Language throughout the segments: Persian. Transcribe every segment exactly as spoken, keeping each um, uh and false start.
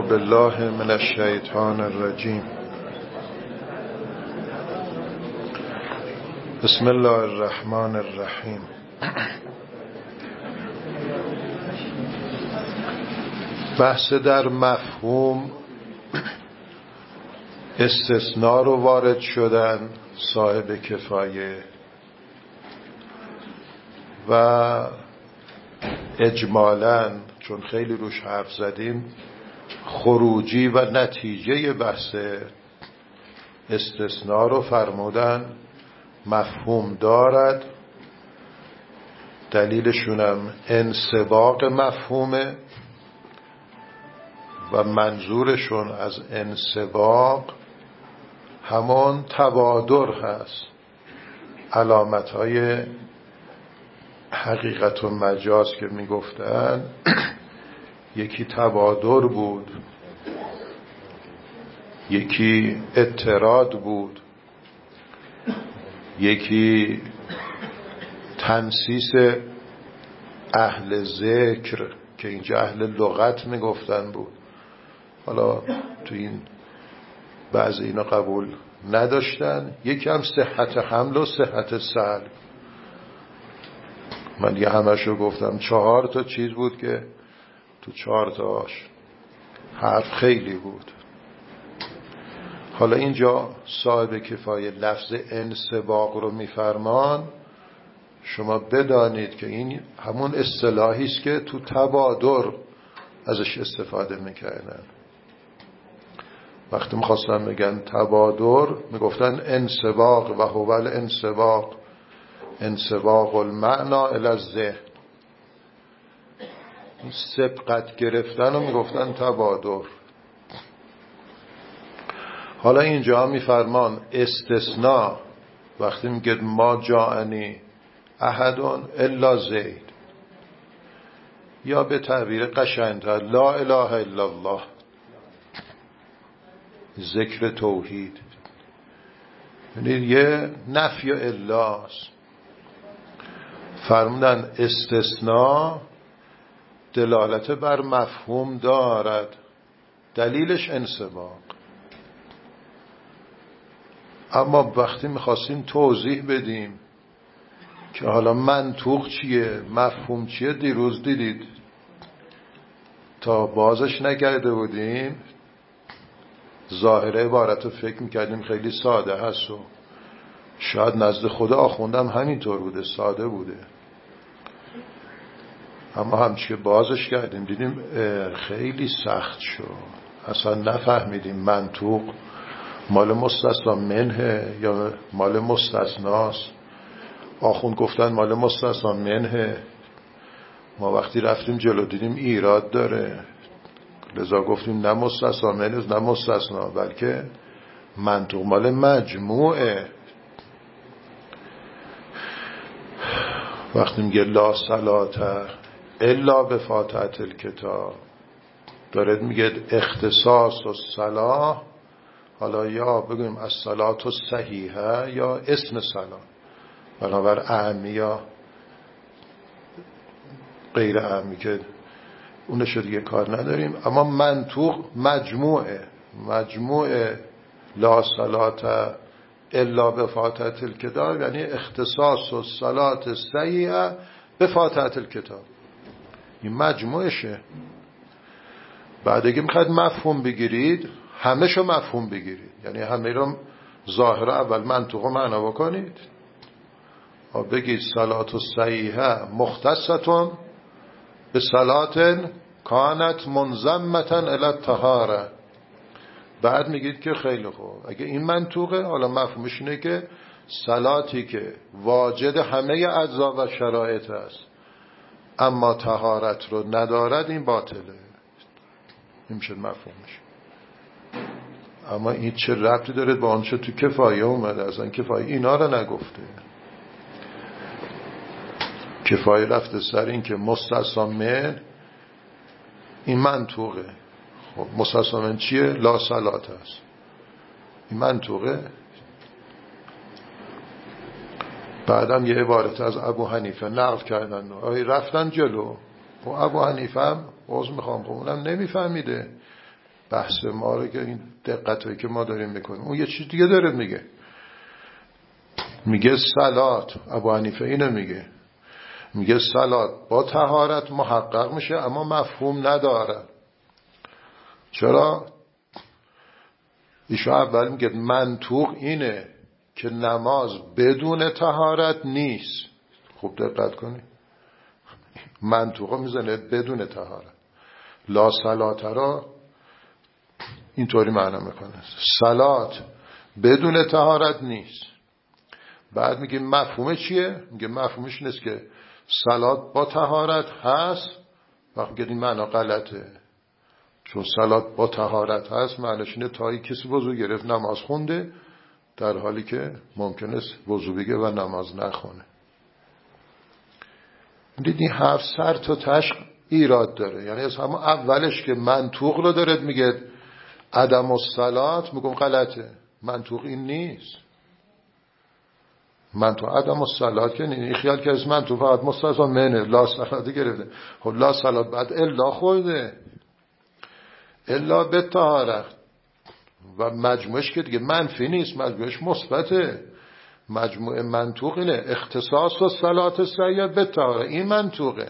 بالله من الشیطان الرجیم. بسم الله الرحمن الرحیم. بحث در مفهوم استثناء رو وارد شدن صاحب کفایه و اجمالاً چون خیلی روش حرف زدیم خروجی و نتیجه بحث استثناء رو فرمودن مفهوم دارد. دلیلشونم انسباق مفهومه و منظورشون از انسباق همون تبادر هست. علامتهای حقیقت و مجاز که میگفتن یکی تبادر بود، یکی اعتراض بود، یکی تنسیس اهل ذکر که اینجا اهل لغت میگفتن بود. حالا تو این بعضی اینا قبول نداشتن. یکی هم صحت حمل و صحت سلب. من یه همشو گفتم چهار تا چیز بود که تو چهار تاش حرف خیلی بود. حالا اینجا صاحب کفایه لفظ انسباق رو میفرمان. شما بدانید که این همون اصطلاحی است که تو تبادر ازش استفاده میکردن. وقتی میخواستن بگن تبادر میگفتن انسباق و هو الانسباق، انسباق المعنا الی الذهن. سبقت گرفتن رو میگفتن تبادر. حالا اینجا میفرمان استثناء وقتی میگه ما جاءنی احد الا زید، یا به تعبیر قشنگتر لا اله الا الله، ذکر توحید. یعنی یه نفی الاست. فرمودن استثناء دلالت بر مفهوم دارد، دلیلش انسباق. اما وقتی میخواستیم توضیح بدیم که حالا منطوق چیه مفهوم چیه، دیروز دیدید تا بازش نکرده بودیم ظاهره عبارت رو فکر میکردیم خیلی ساده هست و شاید نزد خود آخوندم همینطور بوده، ساده بوده. اما همچی که بازش کردیم دیدیم خیلی سخت شد. اصلا نفهمیدیم منطوق مال مستثنا منه یا مال مستثناست. آخوند گفتن مال مستثنا منه. ما وقتی رفتیم جلو دیدیم ایراد داره، لذا گفتیم نه مستثنا منه نه مستثنا، بلکه منطوق مال مجموعه. وقتی میگه لا صلاة الا بفاتحة الکتاب، دارد میگه اختصاص و صلاح. حالا یا بگویم الصلاة الصحیحه یا اسم صلاح، بنابر اهمی یا غیر اهمی که اونشو دیگه کار نداریم. اما منطوق مجموعه مجموعه لا صلاة الا بفاتحة الکتاب، یعنی اختصاص و صلاة صحیحه بفاتحة الکتاب. این مجموعشه. بعد اگه میخواید مفهوم بگیرید همه شو مفهوم بگیرید، یعنی همه رو ظاهر اول منطوق و معنا بکنید و بگید صلاة صحیحه مختصة به صلاة کانت منضمة الی الطهاره. بعد میگید که خیلی خوب اگه این منطوقه، حالا مفهومش اینه که صلاتی که واجد همه اجزا و شرایط است اما طهارت رو ندارد این باطله. این میشه مفهومش. اما این چه ربطی داره با آنچه تو کفایه اومده؟ اصلا کفایه اینا رو نگفته. کفایه رفته سر این که مستثنا من این منطوقه. خب مستثنا من چیه؟ لا صلاة است. این منطوقه. بعدم یه عبارت از ابو حنیفه نقل کردن، آی رفتن جلو. خب ابو حنیفه هم عذر میخوام خب اونم نمیفهمیده. بحث ما رو که این دقتایی که ما داریم میکنیم. اون یه چیز دیگه داره میگه، میگه صلات، ابو حنیفه اینو میگه، میگه صلات با طهارت محقق میشه اما مفهوم نداره. چرا؟ ایشون اول میگه منطوق اینه که نماز بدون طهارت نیست. خوب دقت کنی، منطوقا میزنه بدون طهارت. لا صلات را اینطوری معنا میکنه، صلات بدون طهارت نیست. بعد میگه مفهوم چیه؟ میگه مفهومش نیست که صلات با طهارت هست. وقتی میگه این معنا غلطه، چون صلات با طهارت هست معنیش اینه تا کسی وضو گرفت نماز خونده، در حالی که ممکن است وضو بگیره و نماز نخونه. دیدی هفت سر تا تشق ایراد داره. یعنی از همون اولش که منطوق رو داره میگه عدم الصلات، میگم غلطه، منطوق این نیست. منطوق عدم الصلات که این خیال که از منطوق فقط مستثنا منه لا صلات گرفته. خب لا صلات بعد الا خورده، الا به طهارت و مجموعش که دیگه منفی نیست، مجموعش مثبته. مجموع منطوق اینه اختصاص و صلات سید به طهارت، این منطوقه.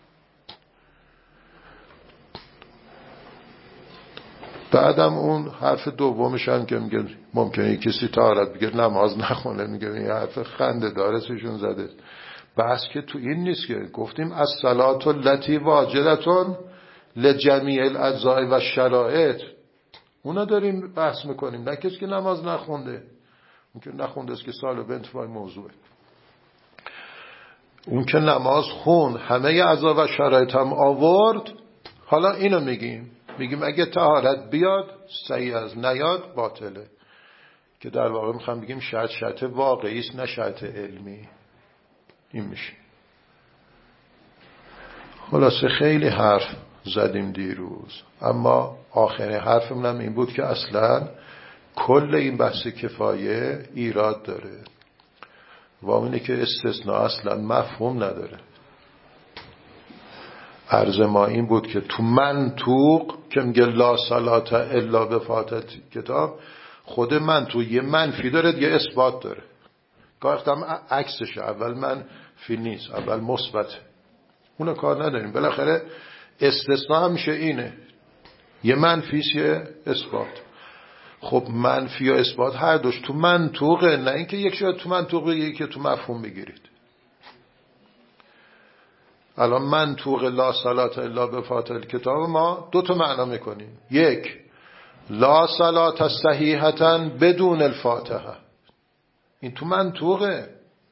بعدم اون حرف دومش هم که میگه ممکنه کسی طهارت بگیر نماز نخونه، میگه این حرف خنده داره سشون زده. بحث که تو این نیست که گفتیم الصلات التی واجبه لجمیع الاجزاء و شرایط، اونا داریم بحث میکنیم، نه کسی که نماز نخونده. اون که نخونده است که سال و بنت وای موضوعه. اون که نماز خون همه اعضا و شرایط هم آورد. حالا اینو میگیم، میگیم اگه طهارت بیاد صحیح، از نیاد باطله. که در واقع میخوام بگیم شرط شرط واقعی است نه شرط علمی. این میشه. خلاصه خیلی حرف زدیم دیروز، اما آخرین حرفمون هم این بود که اصلا کل این بحث کفایه ایراد داره و اونه که استثناء اصلا مفهوم نداره. عرض ما این بود که تو منطوق که میگه لا صلات الا به فاتحه کتاب، خود منطوق یه منفی داره یه اثبات داره. گفتم عکسشه، اول منفی نیست اول مثبت. اونو کار نداریم، بالاخره استثناء همیشه اینه، یه منفیست یه اثبات. خب منفی و اثبات هر دوش تو منطوقه، نه اینکه یک شاید تو منطوق بگیرید که تو مفهوم بگیرید. الان منطوق لا صلات الا به فاتحه کتاب ما دو تا معنا میکنیم. یک، لا صلات صحیحتا بدون الفاتحه، این تو منطوقه،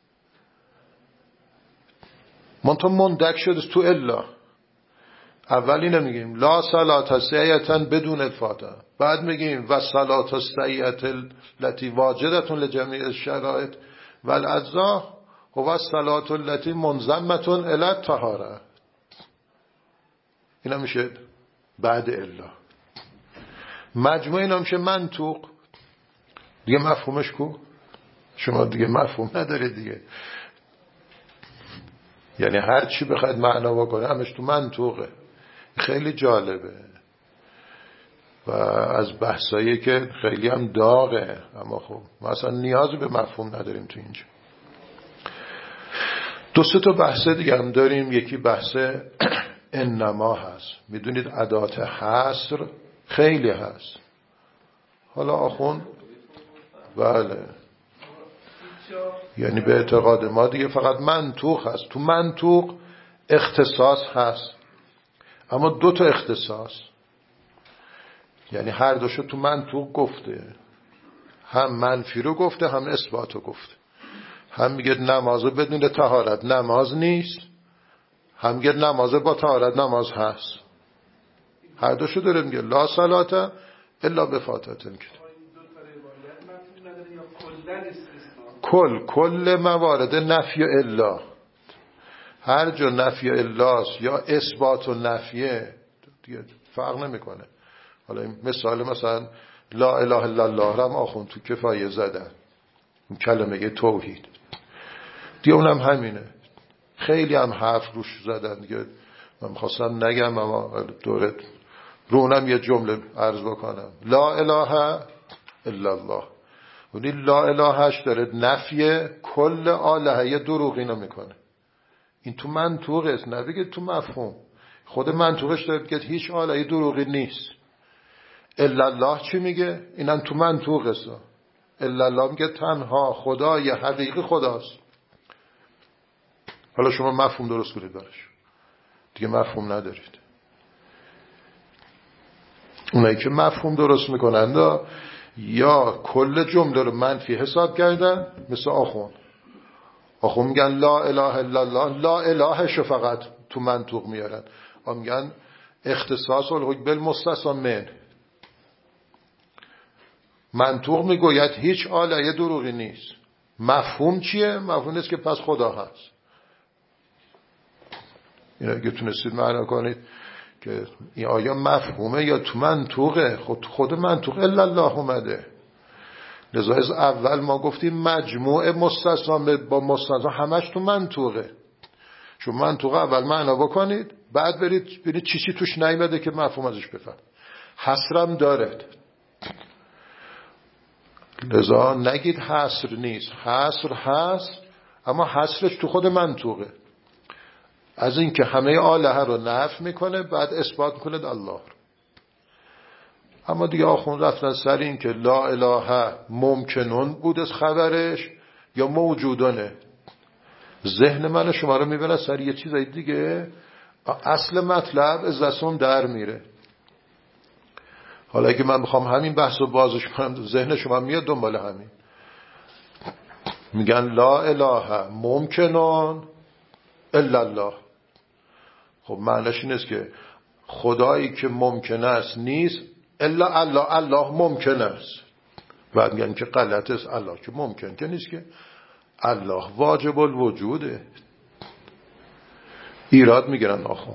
منطقه مندک شده تو الا. اول اینو میگیم لا صلات صحیحتا بدون الفاتحه، بعد میگیم و صلات صحیحه التي واجبه لجمیع الشرائط والاجزاء و الصلات التي منضمه الی الطهاره. اینا میشه بعد الا. مجموع اینا میشه منطوق. دیگه مفهومش کو؟ شما دیگه مفهوم ندارید دیگه. یعنی هر چی بخواید معنا بکنه همش تو منطوقه. خیلی جالبه و از بحثایی که خیلی هم داغه، اما خب ما اصلا نیاز به مفهوم نداریم تو اینجا. دو سه تا بحث دیگه هم داریم. یکی بحث انما هست. میدونید ادات حصر خیلی هست. حالا آخون بله، یعنی به اعتقاد ما دیگه فقط منطوق هست. تو منطوق اختصاص هست، اما دو تا اختصاص، یعنی هر دوشو تو منطوق گفته، هم منفی رو گفته هم اثبات رو گفته. هم میگه نماز بدون طهارت نماز نیست، هم میگه نماز با طهارت نماز هست. هر دوشو داره میگه لا صلات الا به فاتحه کتاب. کل کل موارد نفی الا، هر جا نفی الاست یا اثبات و نفیه دیگه فرق نمیکنه. حالا این مثال مثلا لا اله الا الله را هم آخون تو کفایه زدن، اون کلمه توحید دیگه اونم همینه. خیلی هم حرف روش زدن دیگه، من میخواستم نگم اما دورت رو اونم یه جمله عرض بکنم. لا اله الا الله. اونی لا الهش داره نفی کل آلهه دروغینو میکنه. این تو منطوق است، نه بگه تو مفهوم. خود منطوقش داره بگه هیچ آلهه دروغی نیست. الا الله چی میگه؟ اینم تو منطوق است. الا الله میگه تنها خدای حقیقی خداست. حالا شما مفهوم درست کنید براش، دیگه مفهوم ندارید. اونایی که مفهوم درست میکنند یا کل جمله رو منفی حساب کردن، مثل آخون آخون میگن لا اله الا الله، لا الهش فقط تو منطوق میارن. آن میگن اختصاص الحکم بالمستثنی من. منطوق میگوید هیچ آلهه دروغی نیست. مفهوم چیه؟ مفهوم است که پس خدا هست. اینا اگه تونستید معنا کنید که این آیا مفهومه یا تو منطوقه. خود خود منطوق الا الله اومده. لذا از اول ما گفتیم مجموع مستثنا با مستثنا همش تو منطوقه. چون منطوق اول معنا بکنید، بعد برید ببینید چی چی توش نیامده که مفهوم ازش بفهم. حصرم داره. لذا نگید حصر نیست، حصر هست، اما حصرش تو خود منطوقه. از این که همه آلهه رو نفی میکنه، بعد اثبات میکنه الله. اما دیگه آخون رفتن سر این که لا اله ممکنون بود از خبرش یا موجودانه. ذهن من شما رو میبره سر یه چیزای دیگه، اصل مطلب از دستم در میره. حالا اگه من بخوام همین بحث رو بازش کنم، ذهن شما میاد دنبال همین. میگن لا اله ممکنون الا الله. خب معنیش این است که خدایی که ممکن است نیست الا الله. الله ممکن است. بعد میگن که غلط است. الله که ممکن که نیست، که الله واجب الوجوده. ایراد میگیرن آخون.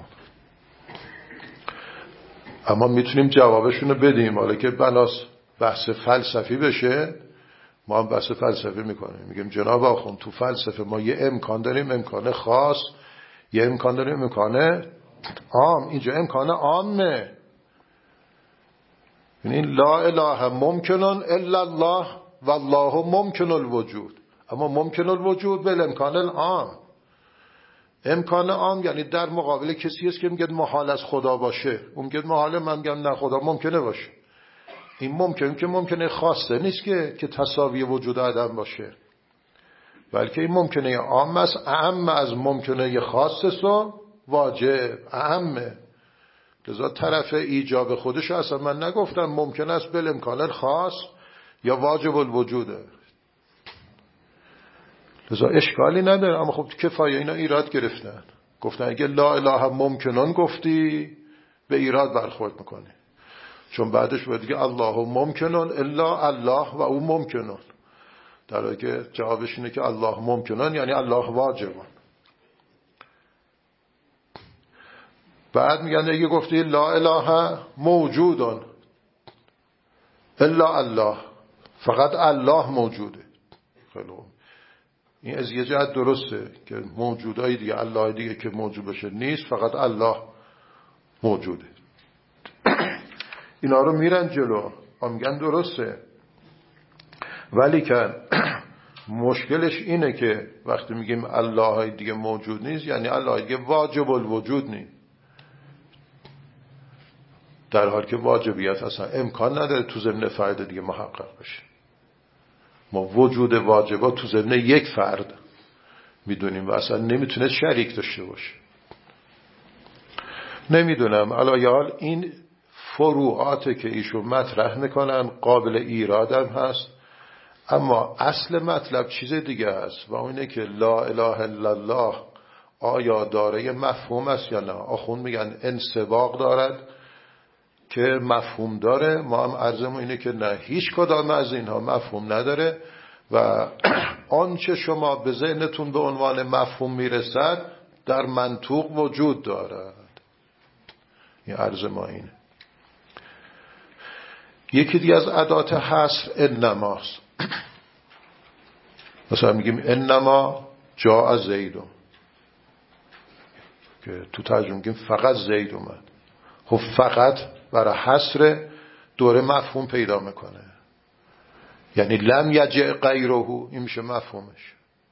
اما میتونیم جوابشون رو بدیم. حالا که بناس بحث فلسفی بشه، ما هم بحث فلسفی میکنیم. میگیم جناب آخون تو فلسفه ما یه امکان داریم، امکان خاص، یه امکان داریم امکان عام. اینجا امکان عامه. یعنی لا اله ممکنون الا الله والله ممکن الوجود. اما ممکن الوجود بل امکان العام. امکان عام یعنی در مقابل کسی است که میگه محال از خدا باشه، اون میگه محاله، من میگم نه خدا ممکنه باشه. این ممکن که ممکنه خاصه نیست که که تساوی وجود عدم باشه، بلکه این ممکنه عام است، اعم از ممکنه خاص است و واجب اعمه. لذا طرف ایجاب خودش اصلا من نگفتم ممکن است بل امکان خاص یا واجب الوجوده. لذا اشکالی نداره. اما خب کفایه اینا ایراد گرفتن، گفتن اگه لا اله ممکنون گفتی به ایراد برخورد میکنه، چون بعدش باید دیگه الله ممکنون الا الله و او ممکنون، در حالی که جوابش اینه که الله ممکنون یعنی الله واجبون. بعد میگن اگه گفتی لا اله موجودون الا الله، فقط الله موجوده. خیلی خوب، این از یه جهت درسته که موجودای دیگه الله دیگه که موجود بشه نیست، فقط الله موجوده. اینا رو میرن جلو، میگن درسته، ولی که مشکلش اینه که وقتی میگیم الله دیگه موجود نیست، یعنی الله دیگه واجب الوجود نیست، در حالی که واجبیت اصلا امکان نداره تو ضمن فرد دیگه محقق بشه. ما وجود واجبات تو ضمن یک فرد میدونیم و اصلا نمیتونه شریک داشته باشه. نمیدونم الایال این فروعاته که ایشون مطرح میکنن قابل ایرادم هست، اما اصل مطلب چیز دیگه است و اونه که لا اله الا الله آیا داره مفهوم است یا نه. آخون میگن انسباق دارد که مفهوم داره. ما هم عرضمون اینه که نه، هیچ کدام از اینها مفهوم نداره و آنچه شما به ذهنتون به عنوان مفهوم میرسد در منطوق وجود دارد. این عرض ما اینه. یکی دیگه از ادات حصر انماست. مثلا میگیم انما جاء زیدون، که تو ترجمه میگیم فقط زید اومد. خب فقط برای حصر دوره مفهوم پیدا میکنه. یعنی لم یجع غیره، این میشه مفهومش.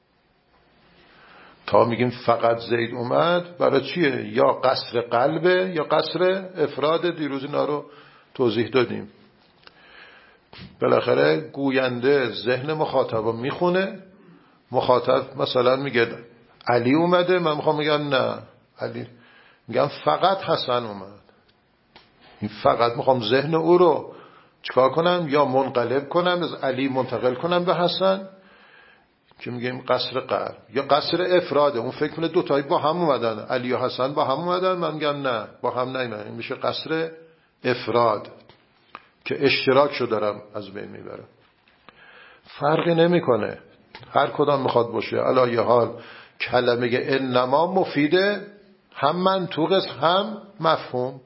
تا میگیم فقط زید اومد، برای چیه؟ یا قصر قلبه یا قصر افراد. دیروز اینا رو توضیح دادیم. بالاخره گوینده ذهن مخاطب رو میخونه. مخاطب مثلا میگه علی اومده، من میخوام میگم نه علی، میگم فقط حسن اومد. این فقط میخوام ذهن او رو چیکار کنم؟ یا منقلب کنم، از علی منتقل کنم به حسن، که میگیم قصر قلب، یا قصر افراده. اون فکر کنه دوتایی با هم اومدن، علی و حسن با هم اومدن، من میگم نه با هم نیومدن. این میشه قصر افراد که اشتراکشو دارم از بین میبرم. فرقی نمیکنه هر کدام میخواد باشه. علی یه حال کلمه انما مفیده، هم منطوق است هم مفهوم.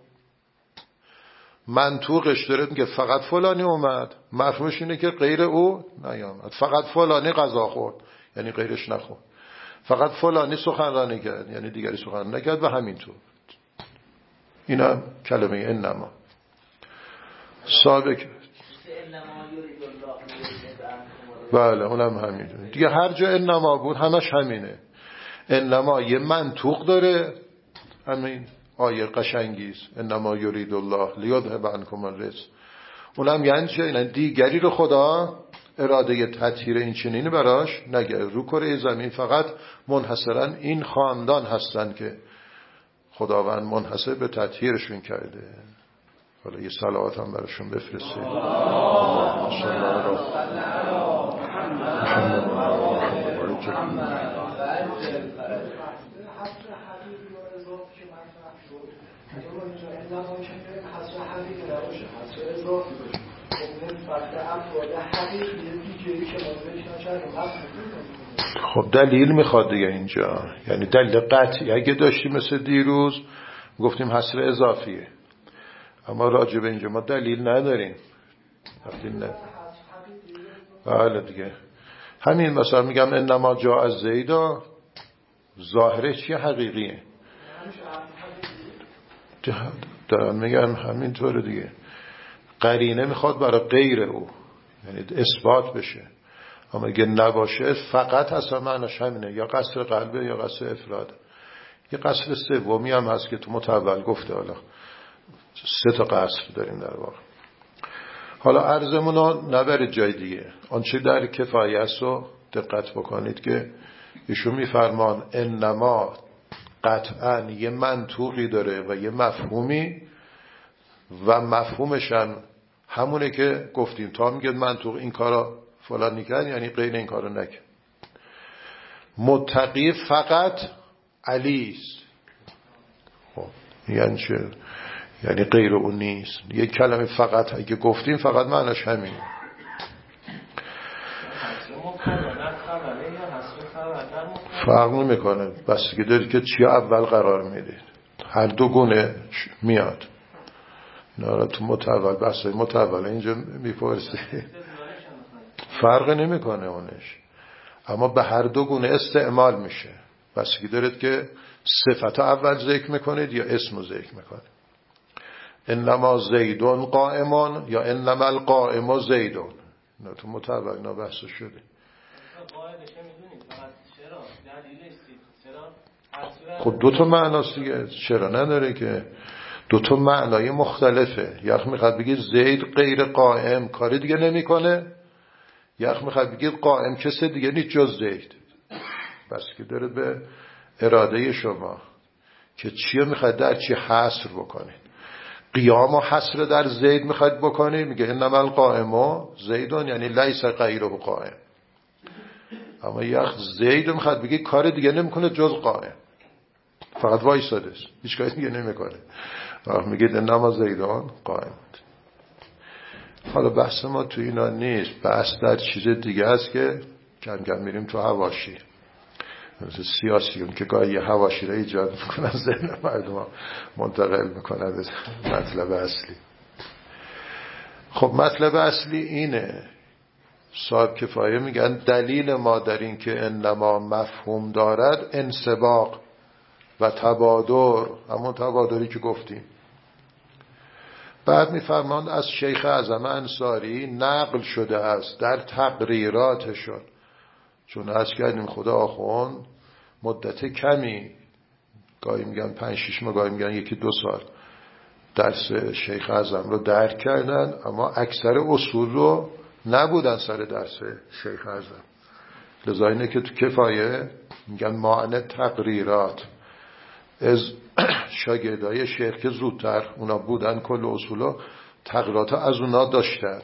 منطوقش داره میگه فقط فلانی اومد، مفهومش اینه که غیر او نیامد. فقط فلانی غذا خورد، یعنی غیرش نخورد. فقط فلانی سخنرانی کرد، یعنی دیگری سخنرانی نکرد، و همینطور. اینا کلمه انما سابق. بله اونم همینه دیگه. هر جا انما بود همش همینه. انما یه منطوق داره، همین آیه قشنگیست، انما یرید الله لیذهب عنکم الرجس. اونم یعنی چه؟ یعنی دیگری رو خدا اراده تطهیر این چنینی براش نگه. رو کره زمین فقط منحصرا این خاندان هستن که خداوند منحصر به تطهیرشون کرده. حالا یه صلوات هم براشون بفرستید. خب دلیل میخواد دیگه اینجا، یعنی دلیل قطعی اگه داشتیم مثل دیروز گفتیم حصر اضافیه، اما راجع به اینجا ما دلیل نداریم. وقتی نه بله دیگه همین. مثلا میگم انما جاء زیدا، ظاهره چیه؟ حقیقیه. دارم میگم همینطوره دیگه. قرینه میخواد برای غیر او، یعنی اثبات بشه. اما اگه نباشه فقط اصلا معناش همینه، یا قصر قلبه یا قصر افراد. یه قصر سومی هم هست که تو متول گفته. حالا سه تا قصر داریم در واقع. حالا عرضمون رو نبرید جای دیگه. آنچه در کفایه است رو دقت بکنید که ایشون میفرمان انما قطعا یه منطوقی داره و یه مفهومی، و مفهومش هم همونه که گفتیم. تا میگه منطوق این کارا فلان نکرد، یعنی غیر این کارا نکرد. متقی فقط علی است. خب یعنی چه؟ یعنی غیر اون نیست. یک کلمه فقط اگه گفتیم فقط معناش همینه. فرق نمیکنه، بس که دارید که چی اول قرار میدید. هر دو گونه میاد. نه تو متول بس متول اینجا میپرسی فرق نمیکنه اونش، اما به هر دو گونه استعمال میشه. بس که دارید که صفت اول ذکر میکنید یا اسم ذکر میکنید. انما زیدون قائمان یا انما القائم زیدون. نه تو متول اینا بحث شده. خب دو تا معناست دیگه، چرا نداره که دو تا معنای مختلفه. یخ میخواد بگید زید غیر قائم کاری دیگه نمیکنه، یخ میخواد بگید قائم کسی دیگه نیست جز زید. بس که داره به اراده شما که چیه میخواد در چی حصر بکنید. قیام و حصر در زید میخواد بکنید، میگه انما القائم زیدون، یعنی لیس غیره قائم. اما یخ زید میخواد بگید کار دیگه نمیکنه جز قائم، فقط وایساده است، هیچ کاری دیگه نمیکنه. میگید انما زیدان قائم. حالا بحث ما تو اینا نیست، بحث در چیز دیگه است که کم کم میریم تو حواشی. مثل سیاسیون که گاهی حواشی را ایجاد میکنن، ذهن مردم منتقل میکنن مطلب اصلی. خب مطلب اصلی اینه. صاحب کفایه میگن دلیل ما در این که انما مفهوم دارد انسباق و تبادر، همون تبادری که گفتیم. بعد میفرماند از شیخ اعظم انصاری نقل شده است در تقریراتشون، چون از کردیم خدا آخوند مدت کمی، گاهی میگن پنج شش ماه، گاهی میگن یکی دو سال درس شیخ اعظم رو درک کردن، اما اکثر اصول رو نبودن سر درس شیخ اعظم. لذا اینه که تو کفایه میگن معنی تقریرات از شاگردای شیخ که زودتر اونا بودن کل اصولا تقریرات از اونا داشتن.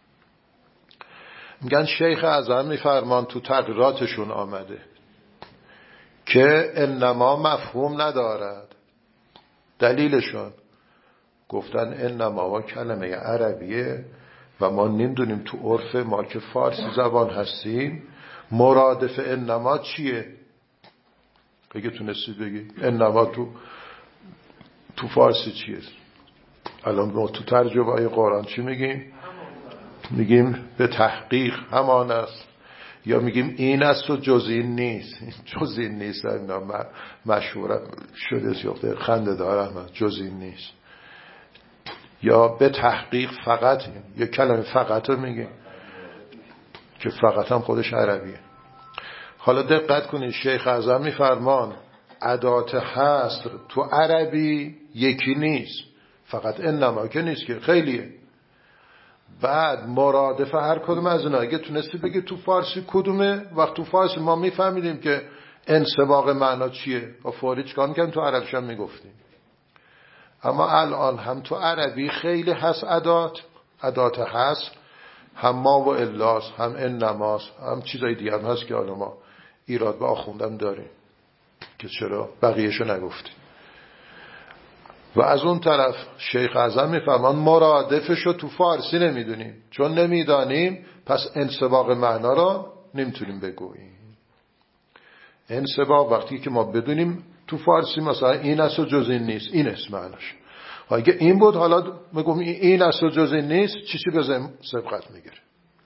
میگن شیخ اعظم میفرمان تو تقریراتشون آمده که انما مفهوم ندارد. دلیلشون گفتن انما و کلمه عربیه و ما نمیدونیم تو عرف ما که فارسی زبان هستیم مرادف انما چیه. اگه تونستید بگید انما تو تو فارسی چیه؟ الان ما تو ترجمه های قرآن چی میگیم؟ میگیم به تحقیق همان است، یا میگیم این است و جز این نیست. جز این نیست اینا مشهور شده سیاخته خنده دارم، جز این نیست. یا به تحقیق فقط، یه کلمه فقط رو میگیم که فقط هم خودش عربیه. حالا دقت کنید شیخ اعظم میفرمان ادات حصر تو عربی یکی نیست، فقط انما که نیست که خیلیه. بعد مرادف هر کدوم از اینا اگه تونستی بگی تو فارسی کدومه، وقت تو فارسی ما میفهمیدیم که انسباق معنا چیه و فوری چکار میکنیم تو عربیش هم میگفتیم. اما الان هم تو عربی خیلی هست ادات ادات هست، هم ما و الاس، هم انماس، هم چیزای دیگه هم هست که حالا ما ایراد به آخوندم داریم که چرا بقیهشو نگفتیم. و از اون طرف شیخ اعظم میفرمان مرادفشو تو فارسی نمیدونیم، چون نمیدانیم پس انسباق معنا رو نمیتونیم بگوییم. انسباق وقتی که ما بدونیم تو فارسی مثلا این است و جز این نیست، این اسم معناش. اگه این بود حالا میگم این است و جز این نیست، چیزی به سبقت میگیره.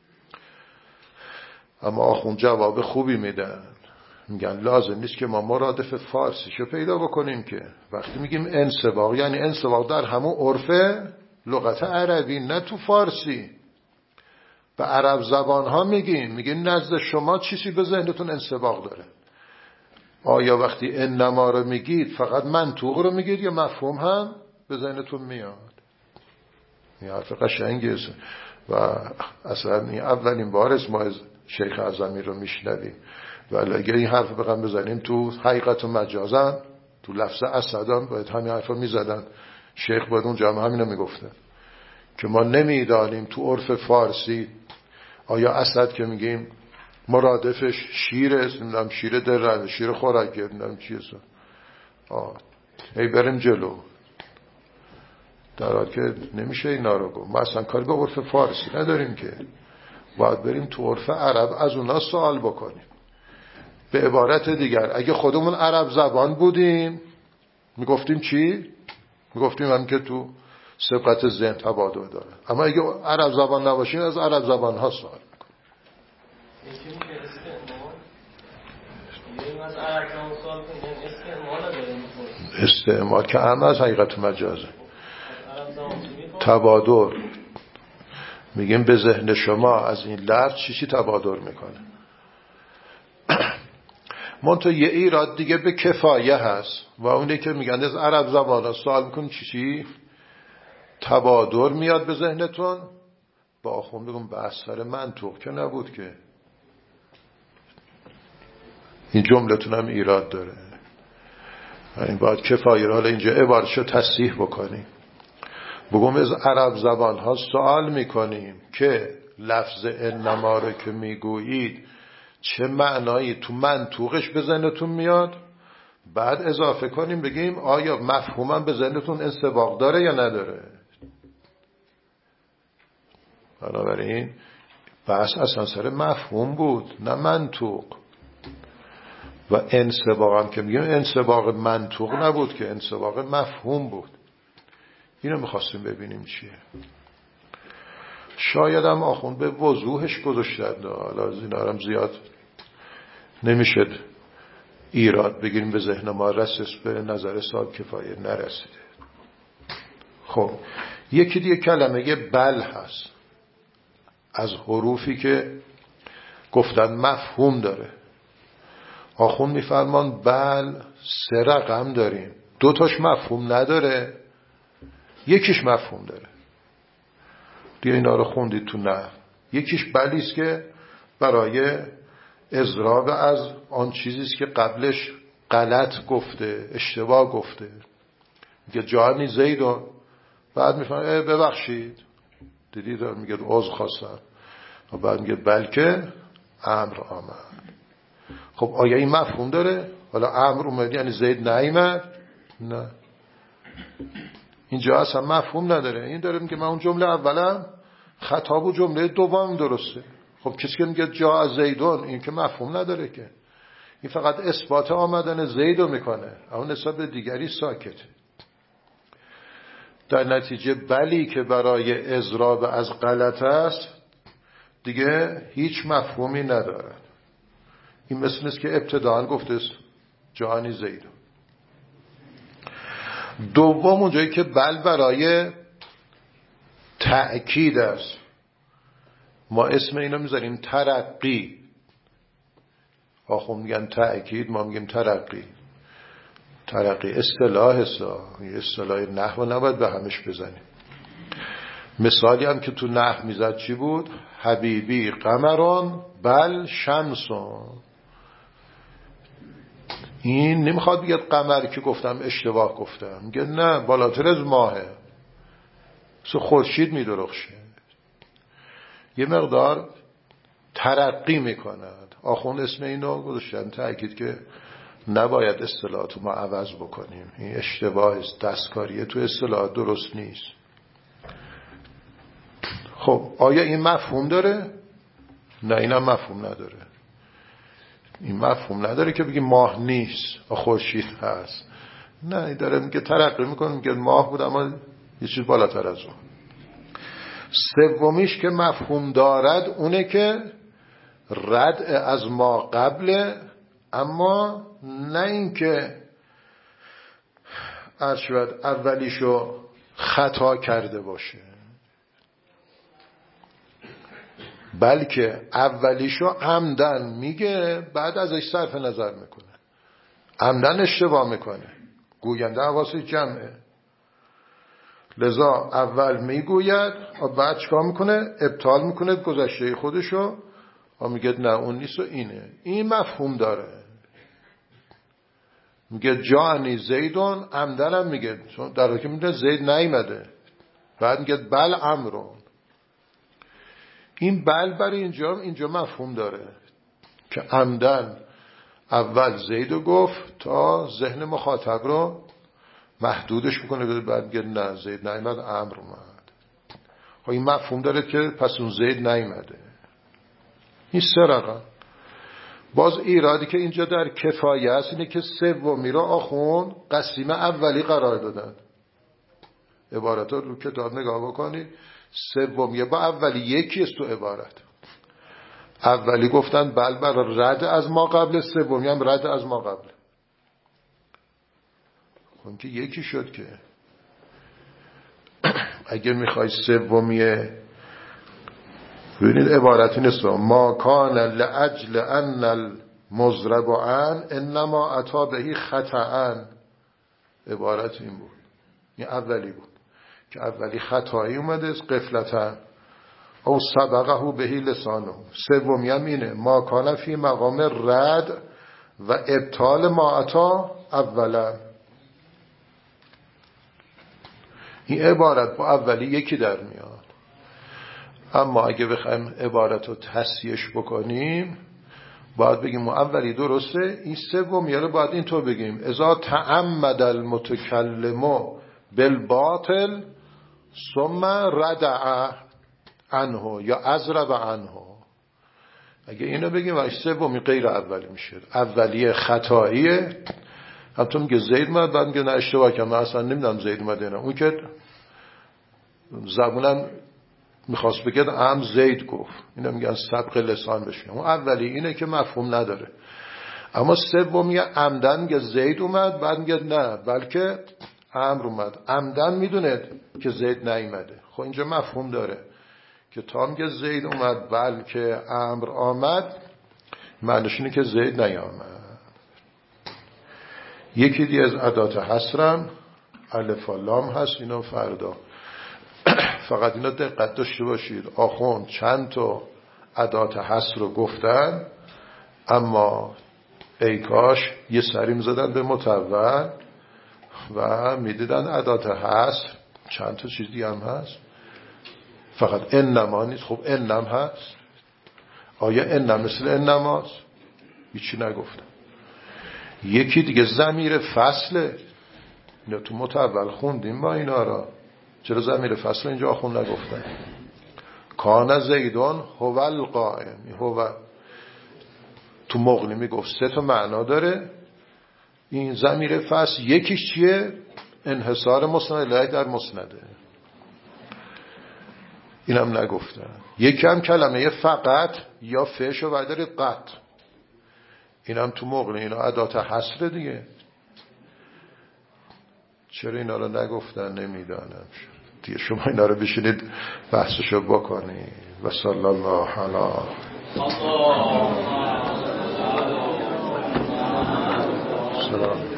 اما آخوند جواب خوبی میدن، میگن لازم نیست که ما مرادف فارسیشو پیدا بکنیم، که وقتی میگیم انسباق یعنی انسباق در همون عرف لغت عربی، نه تو فارسی. به عرب زبان ها میگیم میگیم نزد شما چیزی به ذهنتون انسباق داره. آیا وقتی انما رو میگید فقط منطوق رو میگید یا مفهوم هم به ذهنتون میاد؟ این حرف قشنگیه و اصلا این اولین بار است ما از شیخ اعظمی رو میشنویم. ولی اگه این حرف بقیم بزنیم تو حقیقت و مجازن، تو لفظ اسدان باید همین حرف رو میزدن. شیخ باید اون جمعه همین رو میگفتن که ما نمیدانیم تو عرف فارسی آیا اسد که میگیم مرادفش شیر است، نمیدونم شیر درنده، شیر خوراکی، نمیدونم چیه است. آه هی بریم جلو در حال که نمیشه اینا رو گفت. ما اصلا کاری به عرف فارسی نداریم که، باید بریم تو عرف عرب از اونا سوال بکنیم. به عبارت دیگر اگه خودمون عرب زبان بودیم میگفتیم چی؟ میگفتیم هم که تو سبقت ذهن تبادل داره. اما اگه عرب زبان نباشیم از عرب زبان ها سوال میکنیم. استعمال که هم از حقیقت مجازه تبادل میگیم به ذهن شما از این لفظ چی چی تبادل میکنه. منتها یه ایراد دیگه به کفایه هست و اونه که میگن از عرب زبان ها سوال میکنیم چی چی تبادل میاد به ذهنتون. با آخون بگم به اثر منطوق که نبود که این جملتون هم ایراد داره. این باید کفایه حالا اینجا عبارتشو تصحیح بکنیم. بگم از عرب زبان ها سوال میکنیم که لفظ انما رو که میگویید چه معنایی تو منطوقش به ذهنتون میاد. بعد اضافه کنیم بگیم آیا مفهومم به ذهنتون انسباق داره یا نداره. بنابراین بحث اصلا سر مفهوم بود نه منطوق. و انسباق هم که میگیم انسباق منطوق نبود که انسباق مفهوم بود. اینو میخواستیم ببینیم چیه. شاید هم آخوند به وضوحش گذاشتند، حالا از اینا هم زیاد نمیشد ایراد بگیریم به ذهن ما رسس به نظر صاحب کفایه نرسیده. خب یکی دیگه کلمه بل هست، از حروفی که گفتن مفهوم داره. آخوند میفرمان بل سه رقم داریم، دو تاش مفهوم نداره، یکیش مفهوم داره. دیگه اینا رو خوندید تو نحو. یکیش بلیست که برای اضراب از آن چیزیست که قبلش غلط گفته، اشتباه گفته. میگه جانی زیدون، بعد میفهمه ببخشید، دیدید میگه عذر خواستم، و بعد میگه بلکه امر آمد. خب آیا این مفهوم داره؟ حالا امر اومد یعنی زید نیامد؟ نه، اینجا اصلا مفهوم نداره. این داره میگه من اون جمله اولم خطا بود، جمله دوم درسته. خب کسی که میگه جا زیدون، این که مفهوم نداره که، این فقط اثبات آمدن زیدو میکنه، اما نسبت به دیگری ساکته. در نتیجه بلی که برای اضراب از غلط است دیگه هیچ مفهومی نداره. این مثل نیست که ابتداً گفته جانی زیدو. دوم اونجایی که بل برای تأکید است، ما اسم اینو میذاریم ترقی. آخوند میگن تأکید، ما میگیم ترقی. ترقی اصطلاح هستا، یه اصطلاح نحو نباید به همش بزنیم. مثالی هم که تو نحو میزد چی بود؟ حبیبی قمران بل شمسون. این نمیخواد بگه قمر که گفتم اشتباه گفتم، میگه نه، بالاتر از ماهه، سو خورشید میدرخشه. یه مقدار ترقی میکند. آخوند اسم اینو گذاشتن تأکید که نباید اصطلاحاتو ما عوض بکنیم، این اشتباه است، دستکاریه تو اصطلاحات درست نیست. خب آیا این مفهوم داره؟ نه، اینم مفهوم نداره. این مفهوم نداره که بگی ماه نیست خورشید هست. نه، این داره میگه ترقی میکنه، میگه ماه بود اما یه چیز بالاتر از اون. سومیش که مفهوم دارد اونه که رد از ما قبل، اما نه این که ارشد اولیشو خطا کرده باشه، بلکه اولیشو عمدن میگه، بعد ازش صرف نظر میکنه، عمدن اشتباه میکنه. گوینده حواسش جمعه، لذا اول میگوید و بعد چکار میکنه؟ ابطال میکنه گذشته خودشو و میگه نه اون نیست و اینه. این مفهوم داره. میگه جانی زیدون، عمدن هم میگه، چون در حالی که میگه زید نیامده، بعد میگه بل امرون. این بل برای اینجا اینجا مفهوم داره که عمدن اول زیدو گفت تا ذهن مخاطب رو محدودش بکنه، بعد میگه نه زید نیامد، امر اومد. خب این مفهوم داره که پس اون زید نیامده. این سه رقم. باز ایرادی که اینجا در کفایه است اینه که سومی رو آخوند قسیم اولی قرار دادن. عبارت رو کتاب نگاه بکنید، سومیه با اولی یکی است تو عبارت. اولی گفتن بل بر رد از ما قبل، سومی هم رد از ما قبل. خون که یکی شد که اگر میخوای سومیه ببینید عبارتی نیست ما کان لأجل ان المضرب عن انما اتی به خطأ. عبارت این بود، این اولی بود که اولی خطایی اومده است، قفلتا او سبقه بهی لسانه. سومی هم اینه ما کان فی مقام رد و ابطال ما اتی اولا. این عبارت با اولی یکی در میاد. اما اگه بخوایم عبارت رو تصحیحش بکنیم باید بگیم ما اولی درسته، این سومی رو باید اینطور بگیم اذا تعمد المتکلم بالباطل ثم ردع عنه یا ازرب عنه. اگه اینو بگیم و سومی غیر اولی میشه. اولی خطاییه، همطور میگه زید اومد، بعد میگه نه اشتباه کردم، من اصلا نمیدونم زید اومده. نه، اون که زبونم میخواست بگه ام زید گفت، اینا میگن سبق لسان بشه. اون اولی اینه که مفهوم نداره. اما سومی عمدن میگه زید اومد، بعد میگه نه بلکه امر اومد، عمدن میدونه که زید نیامده. خب اینجا مفهوم داره که تا میگه زید اومد بلکه امر آمد، معنیش اینه که زید نیامد. یکی دیگه از ادات حصرم الف و لام هست، اینا فردا فقط اینا دقت داشته باشید. آخوند چند تا ادات حصر رو گفتن، اما ای کاش یه سریم زدن به متول و میدیدن ادات حصر چند تا چیز دیگه هم هست، فقط انما نیست. خب انم هست، آیا انم مثل انماست؟ هیچی نگفتم. یکی دیگه ضمیر فصله، اینا تو متول خوندیم ما اینا را، چرا ضمیر فصل اینجا آخون نگفتن؟ کان زیدون هو القائم، هو تو مغنی میگفت سه تا معنا داره. این ضمیر فصل یکیش چیه؟ انحصار مسند الیه در مسنده، اینم نگفتن. یکی هم کلمه فقط یا فش و بعد دارید قط، اینم تو مغنی، اینا ادات حصر دیگه. چرا اینا رو نگفتن نمیدانم دیگه. شما اینا رو بشینید بحثشو بکنید. و صلی الله علی سلام.